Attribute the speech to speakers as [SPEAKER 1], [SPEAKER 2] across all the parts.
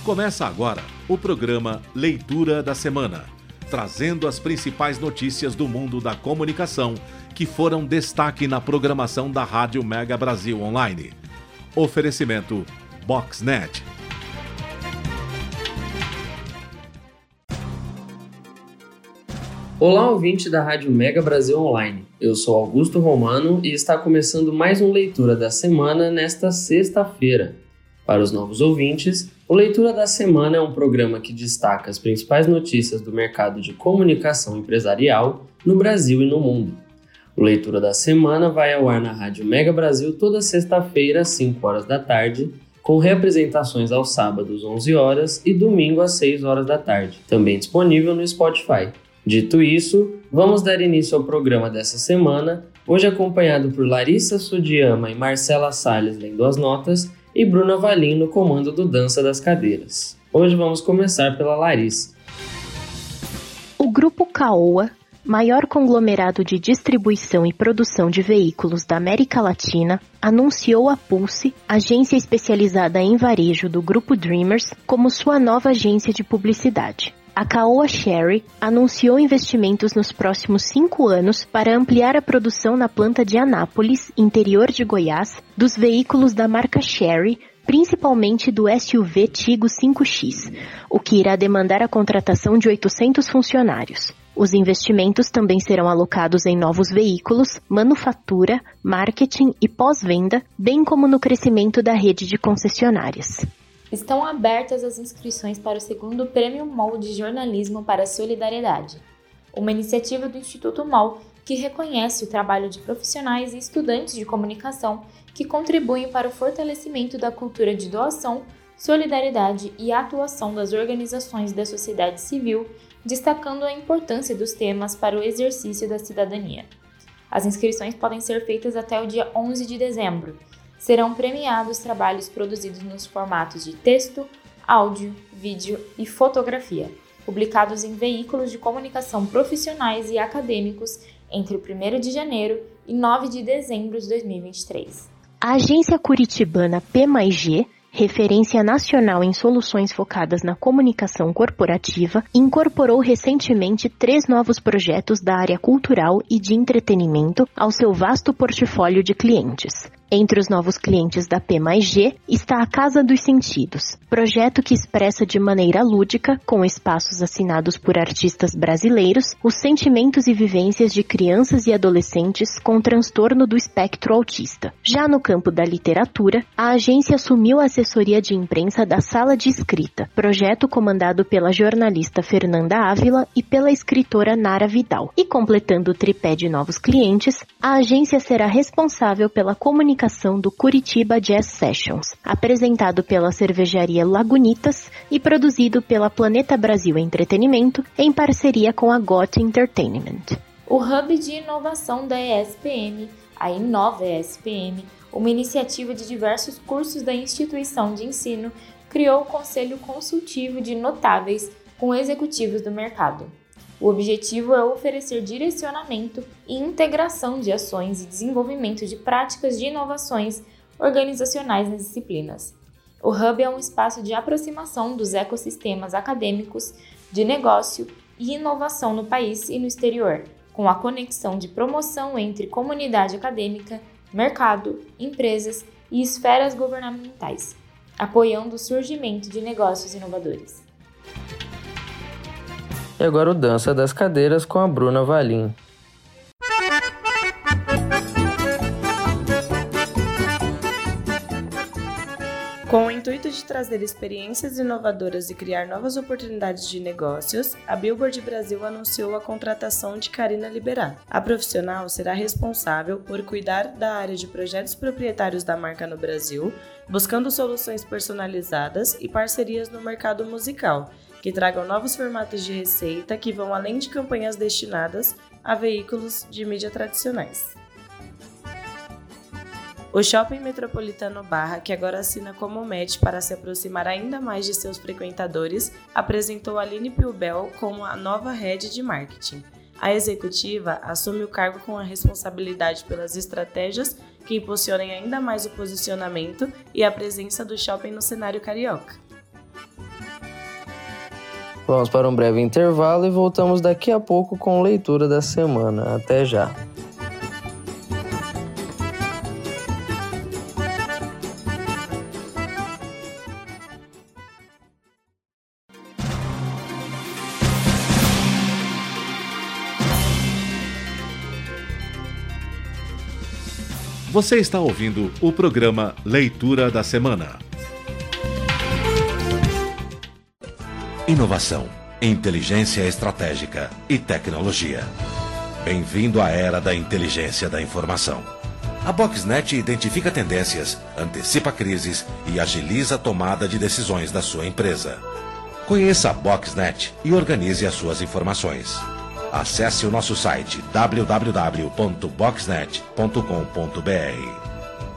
[SPEAKER 1] Começa agora o programa Leitura da Semana, trazendo as principais notícias do mundo da comunicação que foram destaque na programação da Rádio Mega Brasil Online. Oferecimento Boxnet.
[SPEAKER 2] Olá, ouvinte da Rádio Mega Brasil Online. Eu sou Augusto Romano e está começando mais um Leitura da Semana nesta sexta-feira. Para os novos ouvintes, o Leitura da Semana é um programa que destaca as principais notícias do mercado de comunicação empresarial no Brasil e no mundo. O Leitura da Semana vai ao ar na Rádio Mega Brasil toda sexta-feira às 5 horas da tarde, com reapresentações aos sábados 11 horas e domingo às 6 horas da tarde, também disponível no Spotify. Dito isso, vamos dar início ao programa dessa semana, hoje acompanhado por Larissa Sudiyama e Marcela Salles lendo as notas e Bruna Valim no comando do Dança das Cadeiras. Hoje vamos começar pela Larissa.
[SPEAKER 3] O Grupo Caoa, maior conglomerado de distribuição e produção de veículos da América Latina, anunciou a Pulse, agência especializada em varejo do Grupo Dreamers, como sua nova agência de publicidade. A Caoa Chery anunciou investimentos nos próximos 5 anos para ampliar a produção na planta de Anápolis, interior de Goiás, dos veículos da marca Chery, principalmente do SUV Tigo 5X, o que irá demandar a contratação de 800 funcionários. Os investimentos também serão alocados em novos veículos, manufatura, marketing e pós-venda, bem como no crescimento da rede de concessionárias.
[SPEAKER 4] Estão abertas as inscrições para o segundo Prêmio MOL de Jornalismo para a Solidariedade, uma iniciativa do Instituto MOL que reconhece o trabalho de profissionais e estudantes de comunicação que contribuem para o fortalecimento da cultura de doação, solidariedade e atuação das organizações da sociedade civil, destacando a importância dos temas para o exercício da cidadania. As inscrições podem ser feitas até o dia 11 de dezembro. Serão premiados trabalhos produzidos nos formatos de texto, áudio, vídeo e fotografia, publicados em veículos de comunicação profissionais e acadêmicos entre o 1º de janeiro e 9 de dezembro de 2023.
[SPEAKER 3] A agência curitibana P+G, referência nacional em soluções focadas na comunicação corporativa, incorporou recentemente 3 novos projetos da área cultural e de entretenimento ao seu vasto portfólio de clientes. Entre os novos clientes da P+G está a Casa dos Sentidos, projeto que expressa de maneira lúdica, com espaços assinados por artistas brasileiros, os sentimentos e vivências de crianças e adolescentes com transtorno do espectro autista. Já no campo da literatura, a agência assumiu a assessoria de imprensa da Sala de Escrita, projeto comandado pela jornalista Fernanda Ávila e pela escritora Nara Vidal. E completando o tripé de novos clientes, a agência será responsável pela comunicação do Curitiba Jazz Sessions, apresentado pela cervejaria Lagunitas e produzido pela Planeta Brasil Entretenimento em parceria com a GOT Entertainment.
[SPEAKER 4] O Hub de Inovação da ESPM, a Inova ESPM, uma iniciativa de diversos cursos da instituição de ensino, criou o Conselho Consultivo de Notáveis com executivos do mercado. O objetivo é oferecer direcionamento e integração de ações e desenvolvimento de práticas de inovações organizacionais nas disciplinas. O Hub é um espaço de aproximação dos ecossistemas acadêmicos, de negócio e inovação no país e no exterior, com a conexão de promoção entre comunidade acadêmica, mercado, empresas e esferas governamentais, apoiando o surgimento de negócios inovadores.
[SPEAKER 2] E agora o Dança das Cadeiras com a Bruna Valim.
[SPEAKER 5] Com o intuito de trazer experiências inovadoras e criar novas oportunidades de negócios, a Billboard Brasil anunciou a contratação de Karina Liberato. A profissional será responsável por cuidar da área de projetos proprietários da marca no Brasil, buscando soluções personalizadas e parcerias no mercado musical, que tragam novos formatos de receita que vão além de campanhas destinadas a veículos de mídia tradicionais. O Shopping Metropolitano Barra, que agora assina como Match para se aproximar ainda mais de seus frequentadores, apresentou Aline Pilbel como a nova head de marketing. A executiva assume o cargo com a responsabilidade pelas estratégias que impulsionem ainda mais o posicionamento e a presença do shopping no cenário carioca.
[SPEAKER 2] Vamos para um breve intervalo e voltamos daqui a pouco com leitura da semana. Até já!
[SPEAKER 1] Você está ouvindo o programa Leitura da Semana. Inovação, inteligência estratégica e tecnologia. Bem-vindo à era da inteligência da informação. A Boxnet identifica tendências, antecipa crises e agiliza a tomada de decisões da sua empresa. Conheça a Boxnet e organize as suas informações. Acesse o nosso site www.boxnet.com.br.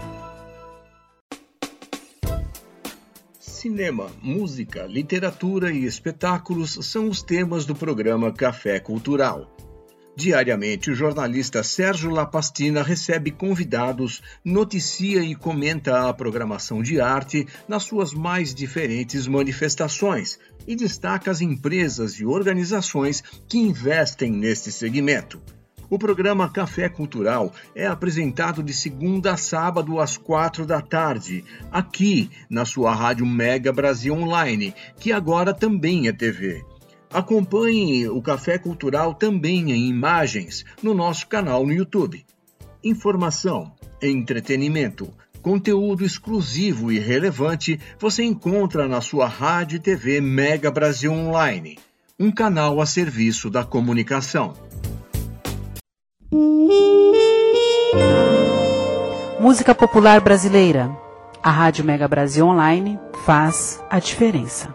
[SPEAKER 6] Cinema, música, literatura e espetáculos são os temas do programa Café Cultural. Diariamente, o jornalista Sérgio Lapastina recebe convidados, noticia e comenta a programação de arte nas suas mais diferentes manifestações e destaca as empresas e organizações que investem neste segmento. O programa Café Cultural é apresentado de segunda a sábado às 4h, aqui na sua Rádio Mega Brasil Online, que agora também é TV. Acompanhe o Café Cultural também em imagens no nosso canal no YouTube. Informação, entretenimento, conteúdo exclusivo e relevante você encontra na sua Rádio e TV Mega Brasil Online, um canal a serviço da comunicação.
[SPEAKER 7] Música popular brasileira. A Rádio Mega Brasil Online faz a diferença.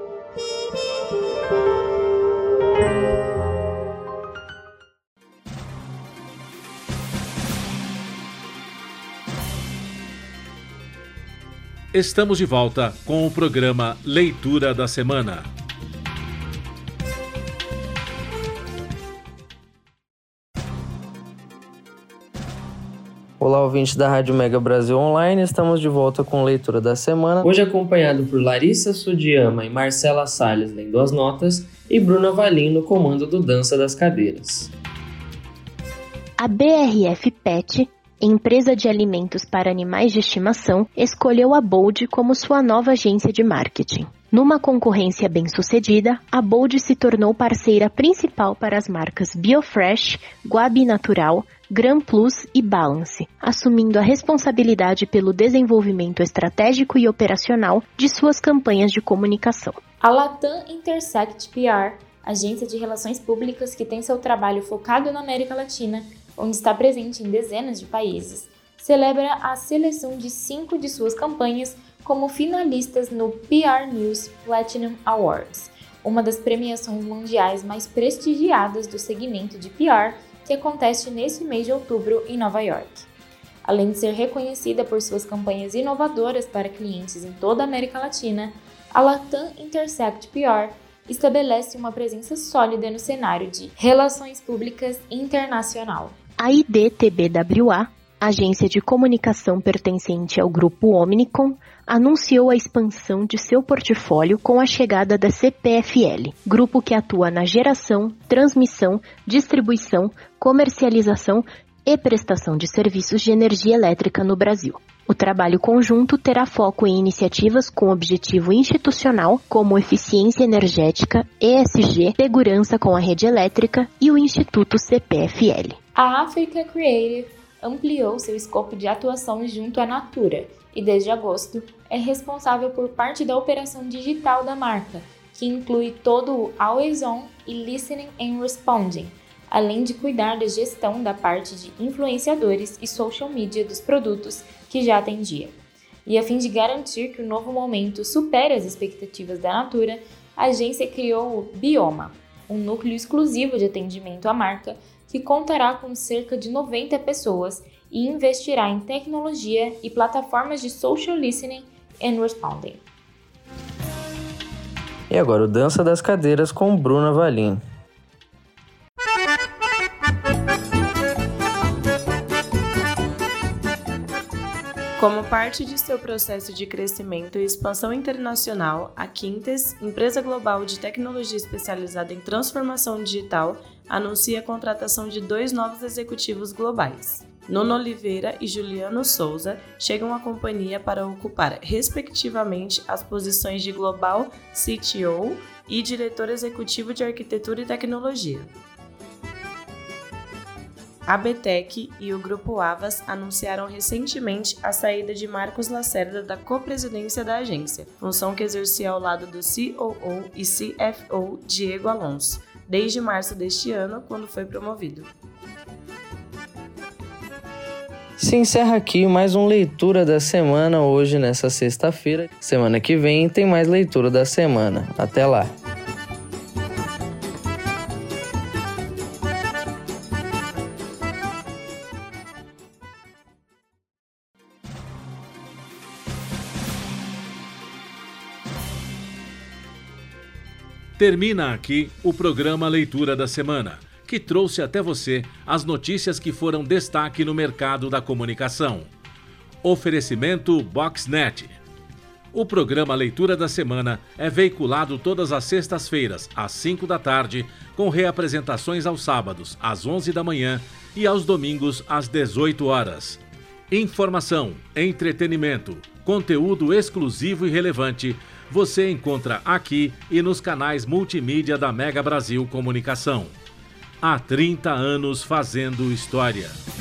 [SPEAKER 1] Estamos de volta com o programa Leitura da Semana.
[SPEAKER 2] Olá, ouvintes da Rádio Mega Brasil Online, estamos de volta com Leitura da Semana. Hoje acompanhado por Larissa Sudiyama e Marcela Salles lendo as notas e Bruna Valim no comando do Dança das Cadeiras.
[SPEAKER 3] A BRF Pet, empresa de alimentos para animais de estimação, escolheu a Bold como sua nova agência de marketing. Numa concorrência bem-sucedida, a Bold se tornou parceira principal para as marcas Biofresh, Guabi Natural, Gran Plus e Balance, assumindo a responsabilidade pelo desenvolvimento estratégico e operacional de suas campanhas de comunicação.
[SPEAKER 4] A Latam Intersect PR, agência de relações públicas que tem seu trabalho focado na América Latina, onde está presente em dezenas de países, celebra a seleção de 5 de suas campanhas como finalistas no PR News Platinum Awards, uma das premiações mundiais mais prestigiadas do segmento de PR, que acontece neste mês de outubro em Nova York. Além de ser reconhecida por suas campanhas inovadoras para clientes em toda a América Latina, a Latam Intersect PR estabelece uma presença sólida no cenário de relações públicas internacional.
[SPEAKER 3] A IDTBWA, agência de comunicação pertencente ao grupo Omnicom, anunciou a expansão de seu portfólio com a chegada da CPFL, grupo que atua na geração, transmissão, distribuição, comercialização e prestação de serviços de energia elétrica no Brasil. O trabalho conjunto terá foco em iniciativas com objetivo institucional, como eficiência energética, ESG, segurança com a rede elétrica e o Instituto CPFL.
[SPEAKER 4] A Africa Creative ampliou seu escopo de atuação junto à Natura e, desde agosto, é responsável por parte da operação digital da marca, que inclui todo o Always On e Listening and Responding, além de cuidar da gestão da parte de influenciadores e social media dos produtos que já atendia. E a fim de garantir que o novo momento supere as expectativas da Natura, a agência criou o Bioma, um núcleo exclusivo de atendimento à marca que contará com cerca de 90 pessoas e investirá em tecnologia e plataformas de social listening and responding.
[SPEAKER 2] E agora o Dança das Cadeiras com Bruna Valim.
[SPEAKER 5] Como parte de seu processo de crescimento e expansão internacional, a Quintes, empresa global de tecnologia especializada em transformação digital, anuncia a contratação de 2 novos executivos globais. Nuno Oliveira e Juliano Souza chegam à companhia para ocupar, respectivamente, as posições de Global CTO e Diretor Executivo de Arquitetura e Tecnologia. A BTEC e o Grupo Havas anunciaram recentemente a saída de Marcos Lacerda da copresidência da agência, função que exercia ao lado do COO e CFO Diego Alonso, desde março deste ano, quando foi promovido.
[SPEAKER 2] Se encerra aqui mais uma leitura da semana hoje, nessa sexta-feira. Semana que vem tem mais leitura da semana. Até lá!
[SPEAKER 1] Termina aqui o programa Leitura da Semana, que trouxe até você as notícias que foram destaque no mercado da comunicação. Oferecimento Boxnet. O programa Leitura da Semana é veiculado todas as sextas-feiras, às 5 da tarde, com reapresentações aos sábados, às 11 da manhã e aos domingos, às 18 horas. Informação, entretenimento, conteúdo exclusivo e relevante você encontra aqui e nos canais multimídia da Mega Brasil Comunicação. Há 30 anos fazendo história.